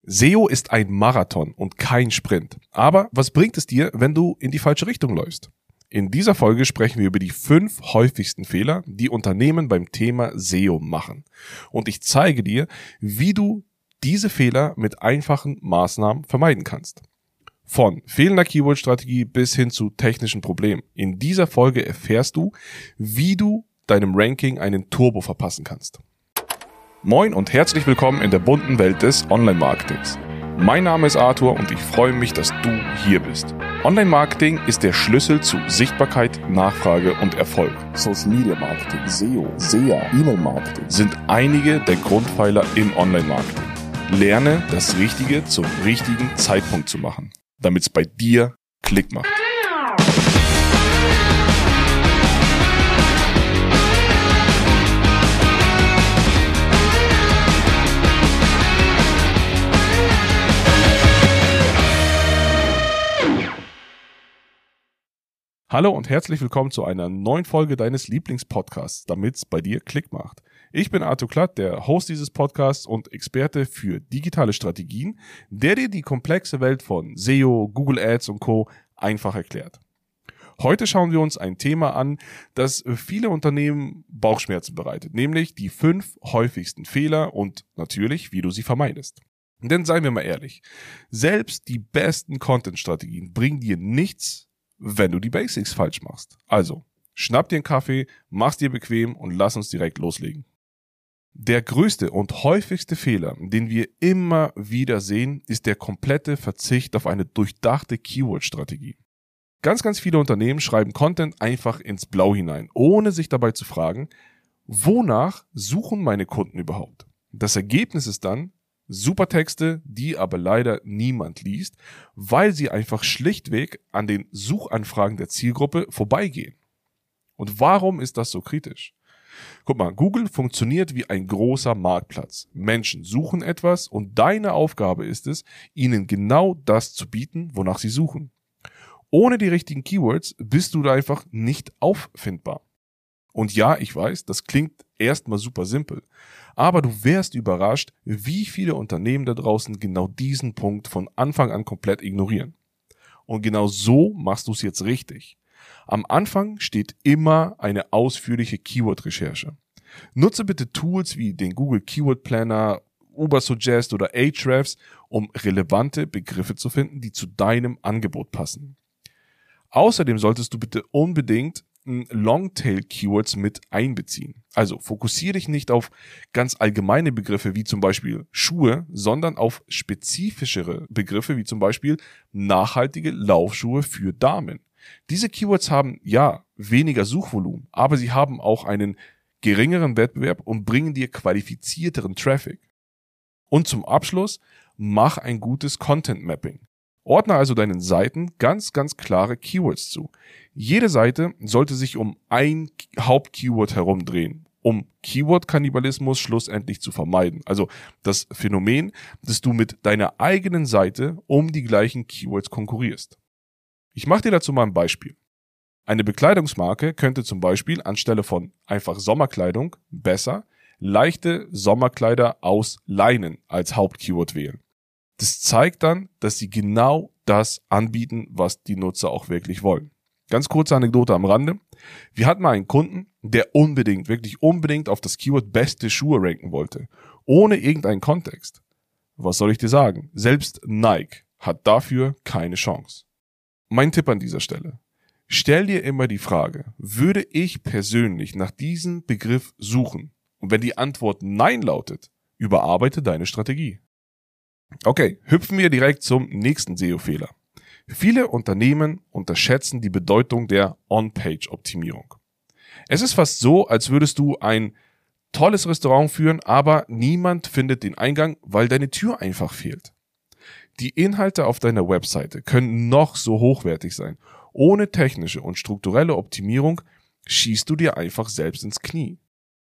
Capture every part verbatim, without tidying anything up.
S E O ist ein Marathon und kein Sprint. Aber was bringt es dir, wenn du in die falsche Richtung läufst? In dieser Folge sprechen wir über die fünf häufigsten Fehler, die Unternehmen beim Thema S E O machen. Und ich zeige dir, wie du diese Fehler mit einfachen Maßnahmen vermeiden kannst. Von fehlender Keyword-Strategie bis hin zu technischen Problemen. In dieser Folge erfährst du, wie du deinem Ranking einen Turbo verpassen kannst. Moin und herzlich willkommen in der bunten Welt des Online-Marketings. Mein Name ist Arthur und ich freue mich, dass du hier bist. Online-Marketing ist der Schlüssel zu Sichtbarkeit, Nachfrage und Erfolg. Social-Media-Marketing, S E O, S E A, E-Mail-Marketing sind einige der Grundpfeiler im Online-Marketing. Lerne, das Richtige zum richtigen Zeitpunkt zu machen, damit es bei dir Klick macht. Hallo und herzlich willkommen zu einer neuen Folge deines Lieblingspodcasts, damit es bei dir Klick macht. Ich bin Arthur Klatt, der Host dieses Podcasts und Experte für digitale Strategien, der dir die komplexe Welt von S E O, Google Ads und Co. einfach erklärt. Heute schauen wir uns ein Thema an, das viele Unternehmen Bauchschmerzen bereitet, nämlich die fünf häufigsten Fehler und natürlich, wie du sie vermeidest. Denn seien wir mal ehrlich, selbst die besten Content-Strategien bringen dir nichts, wenn du die Basics falsch machst. Also, schnapp dir einen Kaffee, mach's dir bequem und lass uns direkt loslegen. Der größte und häufigste Fehler, den wir immer wieder sehen, ist der komplette Verzicht auf eine durchdachte Keyword-Strategie. Ganz, ganz viele Unternehmen schreiben Content einfach ins Blau hinein, ohne sich dabei zu fragen, wonach suchen meine Kunden überhaupt? Das Ergebnis ist dann super Texte, die aber leider niemand liest, weil sie einfach schlichtweg an den Suchanfragen der Zielgruppe vorbeigehen. Und warum ist das so kritisch? Guck mal, Google funktioniert wie ein großer Marktplatz. Menschen suchen etwas und deine Aufgabe ist es, ihnen genau das zu bieten, wonach sie suchen. Ohne die richtigen Keywords bist du da einfach nicht auffindbar. Und ja, ich weiß, das klingt erstmal super simpel, aber du wärst überrascht, wie viele Unternehmen da draußen genau diesen Punkt von Anfang an komplett ignorieren. Und genau so machst du es jetzt richtig. Am Anfang steht immer eine ausführliche Keyword-Recherche. Nutze bitte Tools wie den Google Keyword Planner, Ubersuggest oder Ahrefs, um relevante Begriffe zu finden, die zu deinem Angebot passen. Außerdem solltest du bitte unbedingt Longtail-Keywords mit einbeziehen. Also fokussiere dich nicht auf ganz allgemeine Begriffe wie zum Beispiel Schuhe, sondern auf spezifischere Begriffe wie zum Beispiel nachhaltige Laufschuhe für Damen. Diese Keywords haben ja weniger Suchvolumen, aber sie haben auch einen geringeren Wettbewerb und bringen dir qualifizierteren Traffic. Und zum Abschluss, mach ein gutes Content Mapping. Ordne also deinen Seiten ganz, ganz klare Keywords zu. Jede Seite sollte sich um ein Hauptkeyword herumdrehen, um Keyword-Kannibalismus schlussendlich zu vermeiden. Also das Phänomen, dass du mit deiner eigenen Seite um die gleichen Keywords konkurrierst. Ich mache dir dazu mal ein Beispiel. Eine Bekleidungsmarke könnte zum Beispiel anstelle von einfach Sommerkleidung besser leichte Sommerkleider aus Leinen als Hauptkeyword wählen. Das zeigt dann, dass sie genau das anbieten, was die Nutzer auch wirklich wollen. Ganz kurze Anekdote am Rande. Wir hatten mal einen Kunden, der unbedingt, wirklich unbedingt auf das Keyword beste Schuhe ranken wollte, ohne irgendeinen Kontext. Was soll ich dir sagen? Selbst Nike hat dafür keine Chance. Mein Tipp an dieser Stelle. Stell dir immer die Frage, würde ich persönlich nach diesem Begriff suchen? Und wenn die Antwort Nein lautet, überarbeite deine Strategie. Okay, hüpfen wir direkt zum nächsten S E O-Fehler. Viele Unternehmen unterschätzen die Bedeutung der On-Page-Optimierung. Es ist fast so, als würdest du ein tolles Restaurant führen, aber niemand findet den Eingang, weil deine Tür einfach fehlt. Die Inhalte auf deiner Webseite können noch so hochwertig sein. Ohne technische und strukturelle Optimierung schießt du dir einfach selbst ins Knie.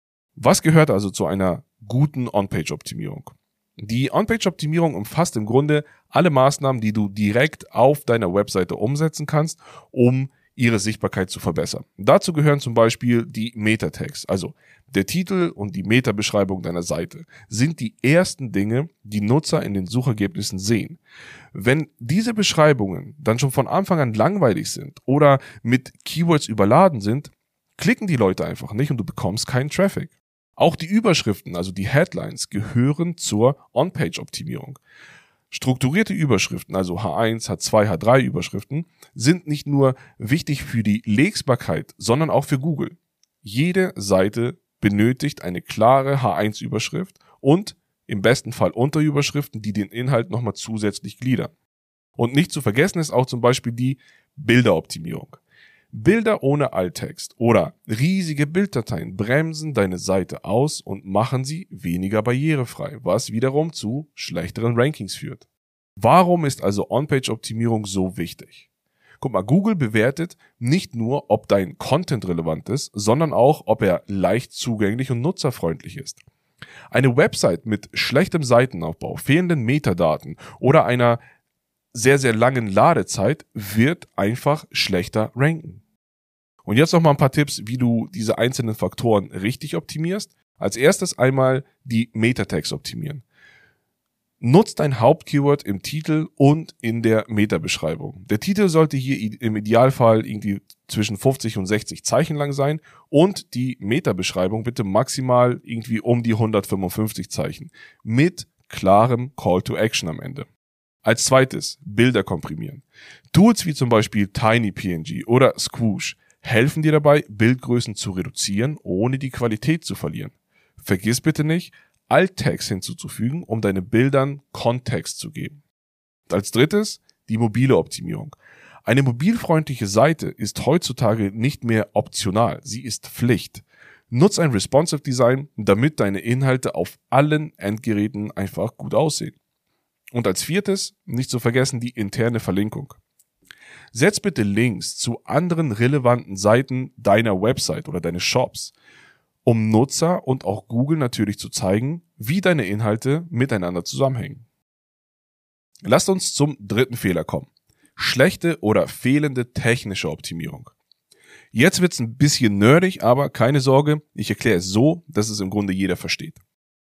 Was gehört also zu einer guten On-Page-Optimierung? Die On-Page-Optimierung umfasst im Grunde alle Maßnahmen, die du direkt auf deiner Webseite umsetzen kannst, um ihre Sichtbarkeit zu verbessern. Dazu gehören zum Beispiel die Meta-Tags, also der Titel und die Meta-Beschreibung deiner Seite sind die ersten Dinge, die Nutzer in den Suchergebnissen sehen. Wenn diese Beschreibungen dann schon von Anfang an langweilig sind oder mit Keywords überladen sind, klicken die Leute einfach nicht und du bekommst keinen Traffic. Auch die Überschriften, also die Headlines, gehören zur On-Page-Optimierung. Strukturierte Überschriften, also H eins, H zwei, H drei Überschriften, sind nicht nur wichtig für die Lesbarkeit, sondern auch für Google. Jede Seite benötigt eine klare H eins Überschrift und im besten Fall Unterüberschriften, die den Inhalt nochmal zusätzlich gliedern. Und nicht zu vergessen ist auch zum Beispiel die Bilderoptimierung. Bilder ohne Alttext oder riesige Bilddateien bremsen deine Seite aus und machen sie weniger barrierefrei, was wiederum zu schlechteren Rankings führt. Warum ist also On-Page-Optimierung so wichtig? Guck mal, Google bewertet nicht nur, ob dein Content relevant ist, sondern auch, ob er leicht zugänglich und nutzerfreundlich ist. Eine Website mit schlechtem Seitenaufbau, fehlenden Metadaten oder einer sehr, sehr langen Ladezeit wird einfach schlechter ranken. Und jetzt noch mal ein paar Tipps, wie du diese einzelnen Faktoren richtig optimierst. Als erstes einmal die Meta-Tags optimieren. Nutz dein Hauptkeyword im Titel und in der Meta-Beschreibung. Der Titel sollte hier im Idealfall irgendwie zwischen fünfzig und sechzig Zeichen lang sein und die Meta-Beschreibung bitte maximal irgendwie um die hundertfünfundfünfzig Zeichen mit klarem Call to Action am Ende. Als zweites, Bilder komprimieren. Tools wie zum Beispiel TinyPNG oder Squoosh helfen dir dabei, Bildgrößen zu reduzieren, ohne die Qualität zu verlieren. Vergiss bitte nicht, Alt-Tags hinzuzufügen, um deinen Bildern Kontext zu geben. Als drittes, die mobile Optimierung. Eine mobilfreundliche Seite ist heutzutage nicht mehr optional, sie ist Pflicht. Nutz ein responsive Design, damit deine Inhalte auf allen Endgeräten einfach gut aussehen. Und als viertes, nicht zu vergessen, die interne Verlinkung. Setz bitte Links zu anderen relevanten Seiten deiner Website oder deines Shops, um Nutzer und auch Google natürlich zu zeigen, wie deine Inhalte miteinander zusammenhängen. Lasst uns zum dritten Fehler kommen. Schlechte oder fehlende technische Optimierung. Jetzt wird's ein bisschen nerdig, aber keine Sorge, ich erkläre es so, dass es im Grunde jeder versteht.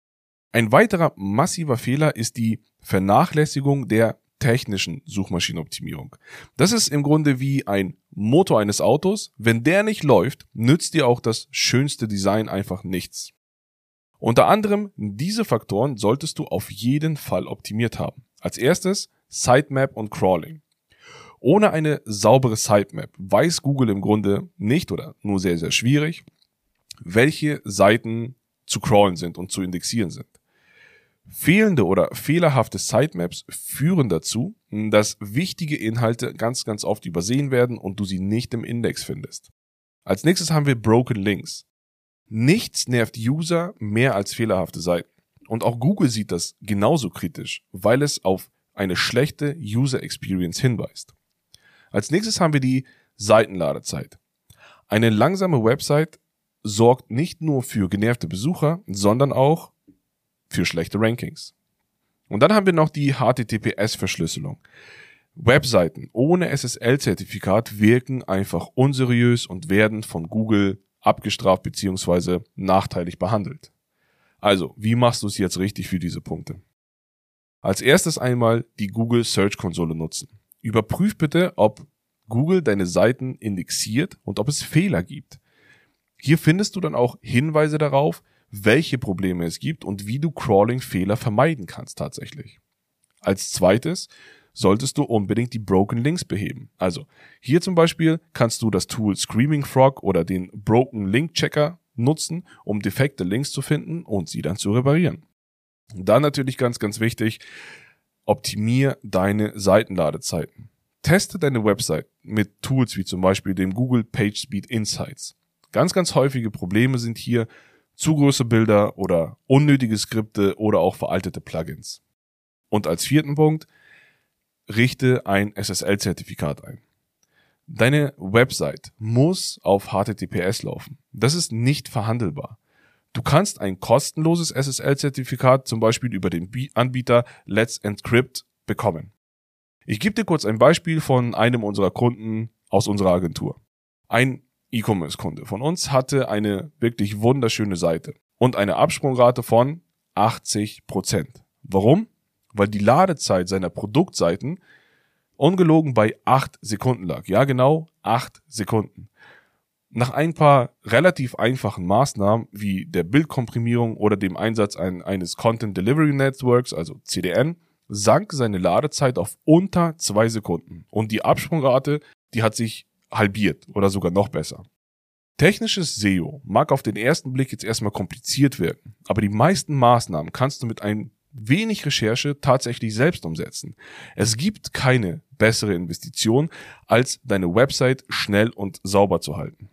Ein weiterer massiver Fehler ist die Vernachlässigung der technischen Suchmaschinenoptimierung. Das ist im Grunde wie ein Motor eines Autos. Wenn der nicht läuft, nützt dir auch das schönste Design einfach nichts. Unter anderem diese Faktoren solltest du auf jeden Fall optimiert haben. Als erstes Sitemap und Crawling. Ohne eine saubere Sitemap weiß Google im Grunde nicht oder nur sehr, sehr schwierig, welche Seiten zu crawlen sind und zu indexieren sind. Fehlende oder fehlerhafte Sitemaps führen dazu, dass wichtige Inhalte ganz, ganz oft übersehen werden und du sie nicht im Index findest. Als nächstes haben wir Broken Links. Nichts nervt User mehr als fehlerhafte Seiten. Und auch Google sieht das genauso kritisch, weil es auf eine schlechte User Experience hinweist. Als nächstes haben wir die Seitenladezeit. Eine langsame Website sorgt nicht nur für genervte Besucher, sondern auch für schlechte Rankings. Und dann haben wir noch die H T T P S-Verschlüsselung. Webseiten ohne S S L-Zertifikat wirken einfach unseriös und werden von Google abgestraft bzw. nachteilig behandelt. Also, wie machst du es jetzt richtig für diese Punkte? Als erstes einmal die Google Search Konsole nutzen. Überprüf bitte, ob Google deine Seiten indexiert und ob es Fehler gibt. Hier findest du dann auch Hinweise darauf, welche Probleme es gibt und wie du Crawling-Fehler vermeiden kannst tatsächlich. Als zweites solltest du unbedingt die Broken Links beheben. Also hier zum Beispiel kannst du das Tool Screaming Frog oder den Broken Link Checker nutzen, um defekte Links zu finden und sie dann zu reparieren. Dann natürlich ganz, ganz wichtig, optimier deine Seitenladezeiten. Teste deine Website mit Tools wie zum Beispiel dem Google PageSpeed Insights. Ganz, ganz häufige Probleme sind hier zu große Bilder oder unnötige Skripte oder auch veraltete Plugins. Und als vierten Punkt, richte ein S S L-Zertifikat ein. Deine Website muss auf H T T P S laufen. Das ist nicht verhandelbar. Du kannst ein kostenloses S S L-Zertifikat zum Beispiel über den Anbieter Let's Encrypt bekommen. Ich gebe dir kurz ein Beispiel von einem unserer Kunden, aus unserer Agentur. Ein E-Commerce-Kunde von uns hatte eine wirklich wunderschöne Seite und eine Absprungrate von achtzig Prozent. Warum? Weil die Ladezeit seiner Produktseiten ungelogen bei acht Sekunden lag. Ja, genau, acht Sekunden. Nach ein paar relativ einfachen Maßnahmen wie der Bildkomprimierung oder dem Einsatz ein, eines Content Delivery Networks, also C D N, sank seine Ladezeit auf unter zwei Sekunden. Und die Absprungrate, die hat sich halbiert oder sogar noch besser. Technisches S E O mag auf den ersten Blick jetzt erstmal kompliziert wirken, aber die meisten Maßnahmen kannst du mit ein wenig Recherche tatsächlich selbst umsetzen. Es gibt keine bessere Investition, als deine Website schnell und sauber zu halten.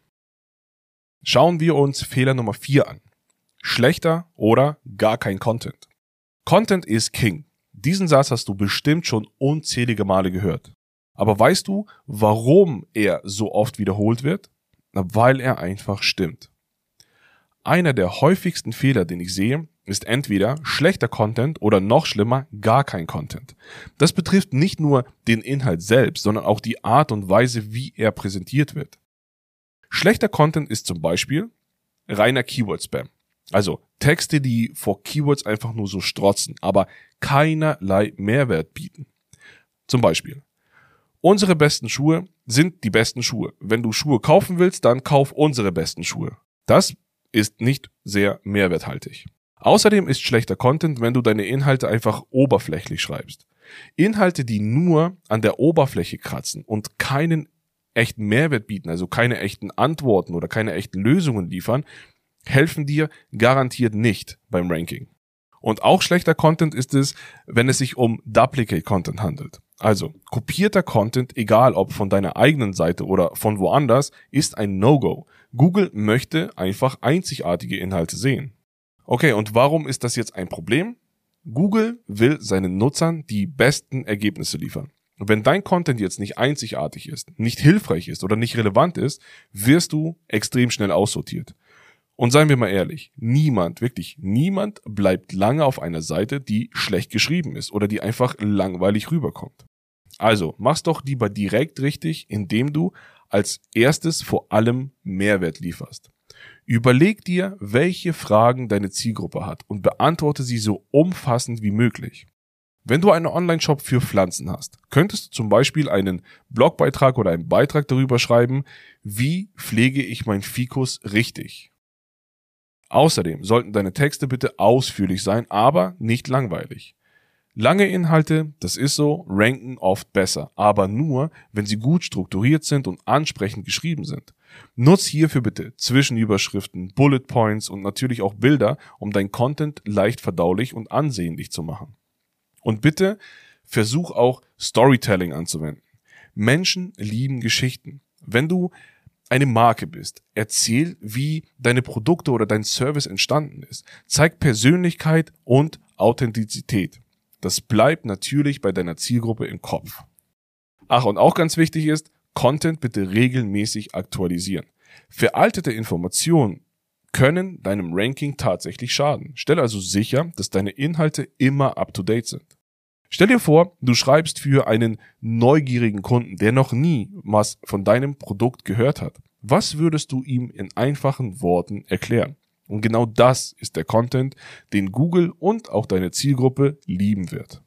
Schauen wir uns Fehler Nummer vier an. Schlechter oder gar kein Content. Content is King. Diesen Satz hast du bestimmt schon unzählige Male gehört. Aber weißt du, warum er so oft wiederholt wird? Na, weil er einfach stimmt. Einer der häufigsten Fehler, den ich sehe, ist entweder schlechter Content oder noch schlimmer, gar kein Content. Das betrifft nicht nur den Inhalt selbst, sondern auch die Art und Weise, wie er präsentiert wird. Schlechter Content ist zum Beispiel reiner Keyword-Spam. Also Texte, die vor Keywords einfach nur so strotzen, aber keinerlei Mehrwert bieten. Zum Beispiel: Unsere besten Schuhe sind die besten Schuhe. Wenn du Schuhe kaufen willst, dann kauf unsere besten Schuhe. Das ist nicht sehr mehrwerthaltig. Außerdem ist schlechter Content, wenn du deine Inhalte einfach oberflächlich schreibst. Inhalte, die nur an der Oberfläche kratzen und keinen echten Mehrwert bieten, also keine echten Antworten oder keine echten Lösungen liefern, helfen dir garantiert nicht beim Ranking. Und auch schlechter Content ist es, wenn es sich um Duplicate Content handelt. Also kopierter Content, egal ob von deiner eigenen Seite oder von woanders, ist ein No-Go. Google möchte einfach einzigartige Inhalte sehen. Okay, und warum ist das jetzt ein Problem? Google will seinen Nutzern die besten Ergebnisse liefern. Und wenn dein Content jetzt nicht einzigartig ist, nicht hilfreich ist oder nicht relevant ist, wirst du extrem schnell aussortiert. Und seien wir mal ehrlich, niemand, wirklich niemand bleibt lange auf einer Seite, die schlecht geschrieben ist oder die einfach langweilig rüberkommt. Also mach's doch lieber direkt richtig, indem du als erstes vor allem Mehrwert lieferst. Überleg dir, welche Fragen deine Zielgruppe hat und beantworte sie so umfassend wie möglich. Wenn du einen Online-Shop für Pflanzen hast, könntest du zum Beispiel einen Blogbeitrag oder einen Beitrag darüber schreiben, wie pflege ich mein Ficus richtig. Außerdem sollten deine Texte bitte ausführlich sein, aber nicht langweilig. Lange Inhalte, das ist so, ranken oft besser, aber nur, wenn sie gut strukturiert sind und ansprechend geschrieben sind. Nutz hierfür bitte Zwischenüberschriften, Bullet Points und natürlich auch Bilder, um dein Content leicht verdaulich und ansehnlich zu machen. Und bitte versuch auch Storytelling anzuwenden. Menschen lieben Geschichten. Wenn du eine Marke bist, erzähl, wie deine Produkte oder dein Service entstanden ist. Zeig Persönlichkeit und Authentizität. Das bleibt natürlich bei deiner Zielgruppe im Kopf. Ach, und auch ganz wichtig ist, Content bitte regelmäßig aktualisieren. Veraltete Informationen können deinem Ranking tatsächlich schaden. Stell also sicher, dass deine Inhalte immer up-to-date sind. Stell dir vor, du schreibst für einen neugierigen Kunden, der noch nie was von deinem Produkt gehört hat. Was würdest du ihm in einfachen Worten erklären? Und genau das ist der Content, den Google und auch deine Zielgruppe lieben wird.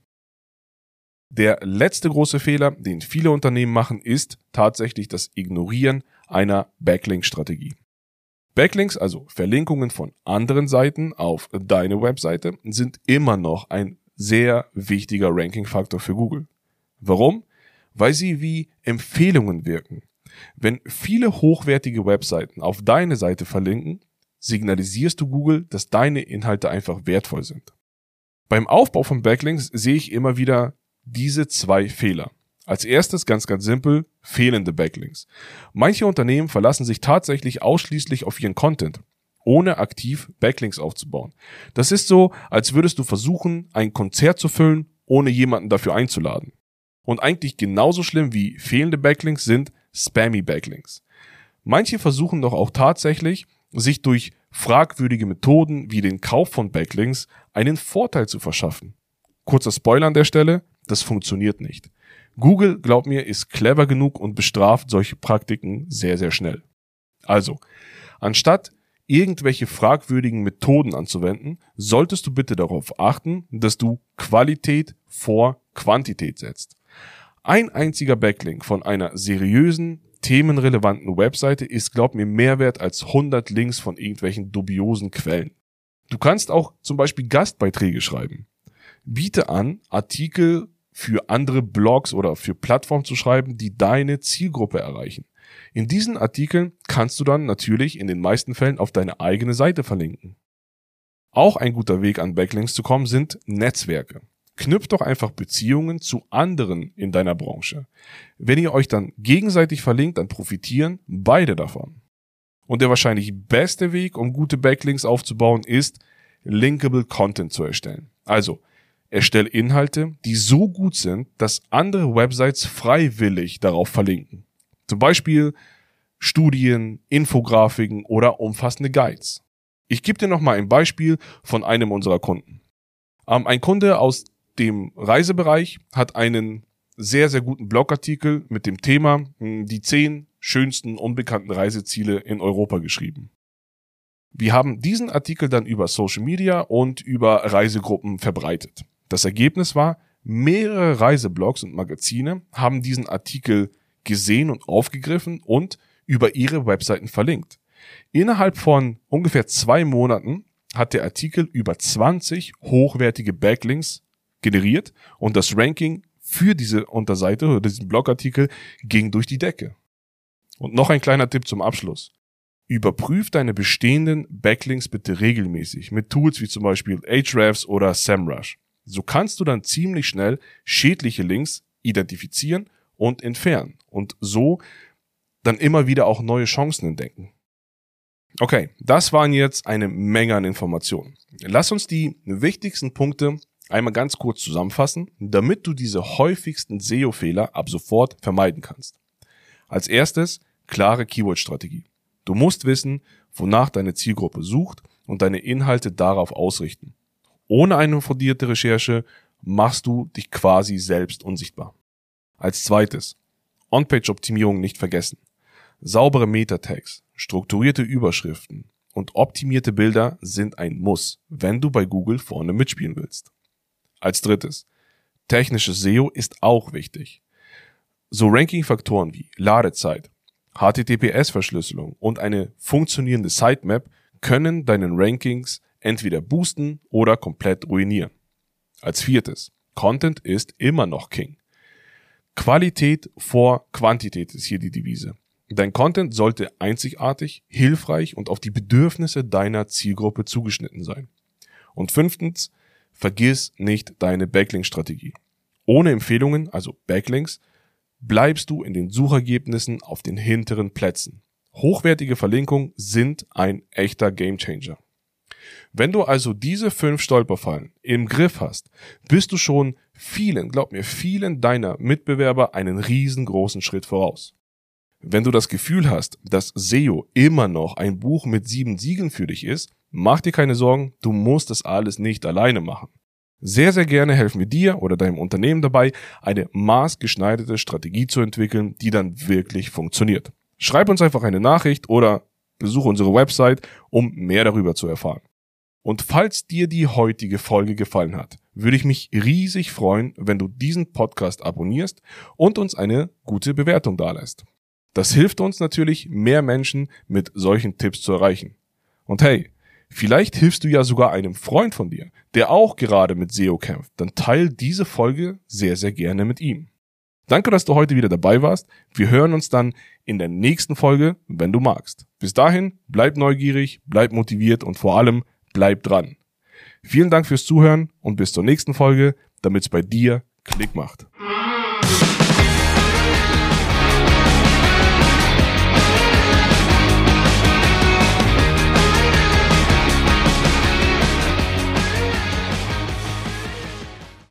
Der letzte große Fehler, den viele Unternehmen machen, ist tatsächlich das Ignorieren einer Backlink-Strategie. Backlinks, also Verlinkungen von anderen Seiten auf deine Webseite, sind immer noch ein sehr wichtiger Ranking-Faktor für Google. Warum? Weil sie wie Empfehlungen wirken. Wenn viele hochwertige Webseiten auf deine Seite verlinken, signalisierst du Google, dass deine Inhalte einfach wertvoll sind. Beim Aufbau von Backlinks sehe ich immer wieder diese zwei Fehler. Als erstes, ganz, ganz simpel, fehlende Backlinks. Manche Unternehmen verlassen sich tatsächlich ausschließlich auf ihren Content, ohne aktiv Backlinks aufzubauen. Das ist so, als würdest du versuchen, ein Konzert zu füllen, ohne jemanden dafür einzuladen. Und eigentlich genauso schlimm wie fehlende Backlinks sind spammy Backlinks. Manche versuchen doch auch tatsächlich, sich durch fragwürdige Methoden wie den Kauf von Backlinks einen Vorteil zu verschaffen. Kurzer Spoiler an der Stelle, das funktioniert nicht. Google, glaub mir, ist clever genug und bestraft solche Praktiken sehr, sehr schnell. Also, anstatt irgendwelche fragwürdigen Methoden anzuwenden, solltest du bitte darauf achten, dass du Qualität vor Quantität setzt. Ein einziger Backlink von einer seriösen, themenrelevanten Webseite ist, glaub mir, mehr wert als hundert Links von irgendwelchen dubiosen Quellen. Du kannst auch zum Beispiel Gastbeiträge schreiben. Biete an, Artikel für andere Blogs oder für Plattformen zu schreiben, die deine Zielgruppe erreichen. In diesen Artikeln kannst du dann natürlich in den meisten Fällen auf deine eigene Seite verlinken. Auch ein guter Weg, an Backlinks zu kommen, sind Netzwerke. Knüpft doch einfach Beziehungen zu anderen in deiner Branche. Wenn ihr euch dann gegenseitig verlinkt, dann profitieren beide davon. Und der wahrscheinlich beste Weg, um gute Backlinks aufzubauen, ist, linkable Content zu erstellen. Also, erstelle Inhalte, die so gut sind, dass andere Websites freiwillig darauf verlinken. Zum Beispiel Studien, Infografiken oder umfassende Guides. Ich gebe dir nochmal ein Beispiel von einem unserer Kunden. Ähm, ein Kunde aus dem Reisebereich hat einen sehr, sehr guten Blogartikel mit dem Thema die zehn schönsten unbekannten Reiseziele in Europa geschrieben. Wir haben diesen Artikel dann über Social Media und über Reisegruppen verbreitet. Das Ergebnis war, mehrere Reiseblogs und Magazine haben diesen Artikel gesehen und aufgegriffen und über ihre Webseiten verlinkt. Innerhalb von ungefähr zwei Monaten hat der Artikel über zwanzig hochwertige Backlinks generiert und das Ranking für diese Unterseite oder diesen Blogartikel ging durch die Decke. Und noch ein kleiner Tipp zum Abschluss. Überprüf deine bestehenden Backlinks bitte regelmäßig mit Tools wie zum Beispiel Ahrefs oder SEMrush. So kannst du dann ziemlich schnell schädliche Links identifizieren und entfernen und so dann immer wieder auch neue Chancen entdecken. Okay, das waren jetzt eine Menge an Informationen. Lass uns die wichtigsten Punkte einmal ganz kurz zusammenfassen, damit du diese häufigsten S E O-Fehler ab sofort vermeiden kannst. Als erstes, klare Keyword-Strategie. Du musst wissen, wonach deine Zielgruppe sucht und deine Inhalte darauf ausrichten. Ohne eine fundierte Recherche machst du dich quasi selbst unsichtbar. Als zweites, On-Page-Optimierung nicht vergessen. Saubere Meta-Tags, strukturierte Überschriften und optimierte Bilder sind ein Muss, wenn du bei Google vorne mitspielen willst. Als drittes, technisches S E O ist auch wichtig. So Ranking-Faktoren wie Ladezeit, H T T P S-Verschlüsselung und eine funktionierende Sitemap können deinen Rankings entweder boosten oder komplett ruinieren. Als viertes, Content ist immer noch King. Qualität vor Quantität ist hier die Devise. Dein Content sollte einzigartig, hilfreich und auf die Bedürfnisse deiner Zielgruppe zugeschnitten sein. Und fünftens, vergiss nicht deine Backlink-Strategie. Ohne Empfehlungen, also Backlinks, bleibst du in den Suchergebnissen auf den hinteren Plätzen. Hochwertige Verlinkungen sind ein echter Gamechanger. Wenn du also diese fünf Stolperfallen im Griff hast, bist du schon vielen, glaub mir, vielen deiner Mitbewerber einen riesengroßen Schritt voraus. Wenn du das Gefühl hast, dass S E O immer noch ein Buch mit sieben Siegeln für dich ist, mach dir keine Sorgen, du musst das alles nicht alleine machen. Sehr, sehr gerne helfen wir dir oder deinem Unternehmen dabei, eine maßgeschneiderte Strategie zu entwickeln, die dann wirklich funktioniert. Schreib uns einfach eine Nachricht oder besuche unsere Website, um mehr darüber zu erfahren. Und falls dir die heutige Folge gefallen hat, würde ich mich riesig freuen, wenn du diesen Podcast abonnierst und uns eine gute Bewertung dalässt. Das hilft uns natürlich, mehr Menschen mit solchen Tipps zu erreichen. Und hey, vielleicht hilfst du ja sogar einem Freund von dir, der auch gerade mit S E O kämpft. Dann teil diese Folge sehr, sehr gerne mit ihm. Danke, dass du heute wieder dabei warst. Wir hören uns dann in der nächsten Folge, wenn du magst. Bis dahin, bleib neugierig, bleib motiviert und vor allem bleib dran. Vielen Dank fürs Zuhören und bis zur nächsten Folge, damit es bei dir Klick macht.